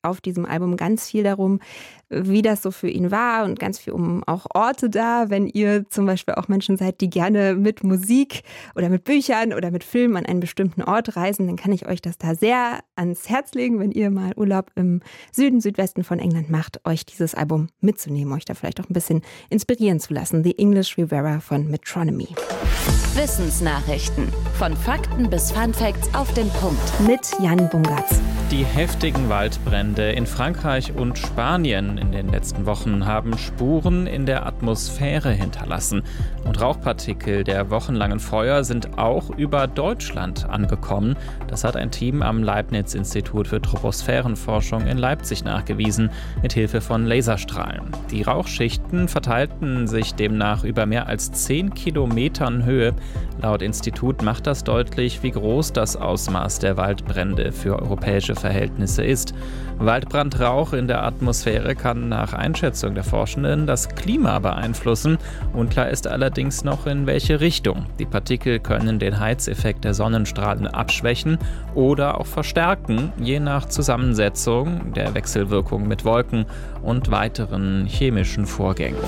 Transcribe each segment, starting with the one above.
auf diesem Album ganz viel darum, wie das so für ihn war und ganz viel um auch Orte da. Wenn ihr zum Beispiel auch Menschen seid, die gerne mit Musik oder mit Büchern oder mit Filmen an einen bestimmten Ort reisen, dann kann ich euch das da sehr ans Herz legen, wenn ihr mal Urlaub im Süden, Südwesten von England macht, euch dieses Album mitzunehmen, euch da vielleicht auch ein bisschen inspirieren zu lassen. The English Riviera von Metronomy. Wissensnachrichten. Von Fakten bis Funfacts auf den Punkt. Mit Jan Bungartz. Die heftigen Waldbrände in Frankreich und Spanien in den letzten Wochen haben Spuren in der Atmosphäre hinterlassen. Und Rauchpartikel der wochenlangen Feuer sind auch über Deutschland angekommen. Das hat ein Team am Leibniz-Institut für Troposphärenforschung in Leipzig nachgewiesen, mit Hilfe von Laserstrahlen. Die Rauchschichten verteilten sich demnach über mehr als 10 Kilometern Höhe. Laut Institut macht das deutlich, wie groß das Ausmaß der Waldbrände für europäische Verhältnisse ist. Waldbrandrauch in der Atmosphäre kann nach Einschätzung der Forschenden das Klima beeinflussen. Unklar ist allerdings noch, in welche Richtung. Die Partikel können den Heizeffekt der Sonnenstrahlen abschwächen oder auch verstärken, je nach Zusammensetzung, der Wechselwirkung mit Wolken und weiteren chemischen Vorgängen.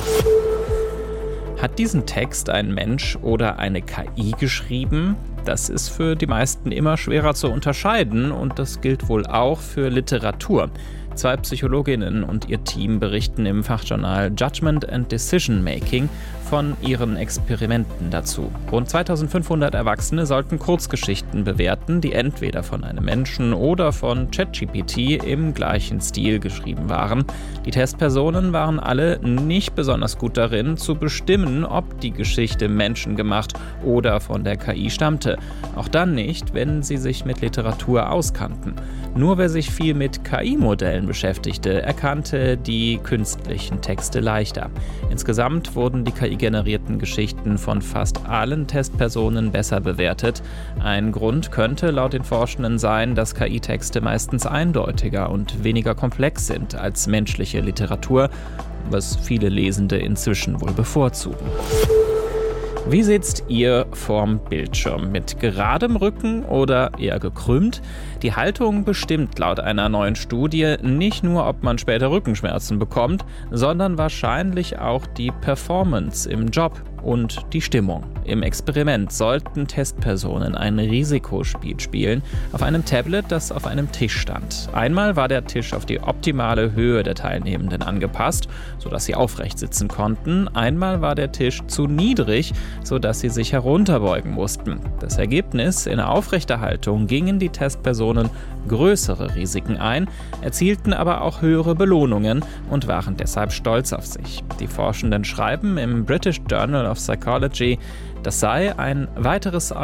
Hat diesen Text ein Mensch oder eine KI geschrieben? Das ist für die meisten immer schwerer zu unterscheiden und das gilt wohl auch für Literatur. 2 Psychologinnen und ihr Team berichten im Fachjournal Judgment and Decision Making von ihren Experimenten dazu. Rund 2500 Erwachsene sollten Kurzgeschichten bewerten, die entweder von einem Menschen oder von ChatGPT im gleichen Stil geschrieben waren. Die Testpersonen waren alle nicht besonders gut darin, zu bestimmen, ob die Geschichte menschengemacht oder von der KI stammte. Auch dann nicht, wenn sie sich mit Literatur auskannten. Nur wer sich viel mit KI-Modellen beschäftigte, erkannte die künstlichen Texte leichter. Insgesamt wurden die KI-generierten Geschichten von fast allen Testpersonen besser bewertet. Ein Grund könnte laut den Forschenden sein, dass KI-Texte meistens eindeutiger und weniger komplex sind als menschliche Literatur, was viele Lesende inzwischen wohl bevorzugen. Wie sitzt ihr vorm Bildschirm? Mit geradem Rücken oder eher gekrümmt? Die Haltung bestimmt laut einer neuen Studie nicht nur, ob man später Rückenschmerzen bekommt, sondern wahrscheinlich auch die Performance im Job und die Stimmung. Im Experiment sollten Testpersonen ein Risikospiel spielen auf einem Tablet, das auf einem Tisch stand. Einmal war der Tisch auf die optimale Höhe der Teilnehmenden angepasst, sodass sie aufrecht sitzen konnten. Einmal war der Tisch zu niedrig, sodass sie sich herunterbeugen mussten. Das Ergebnis: in aufrechter Haltung gingen die Testpersonen größere Risiken ein, erzielten aber auch höhere Belohnungen und waren deshalb stolz auf sich. Die Forschenden schreiben im British Journal of Psychology, das sei ein weiteres